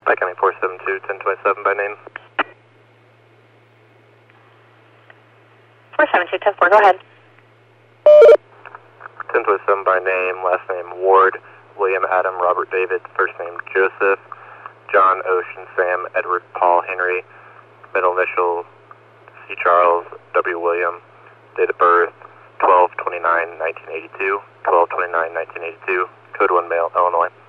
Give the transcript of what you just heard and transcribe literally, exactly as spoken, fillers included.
Pike County four seven two, ten twenty-seven by name. four seven two, ten four, go ahead. ten twenty-seven by name, last name Ward, William Adam Robert David, first name Joseph, John Ocean Sam Edward Paul Henry, middle initial C Charles W William, date of birth twelve twenty-nine nineteen eighty-two, twelve twenty-nine nineteen eighty-two, code one male, Illinois.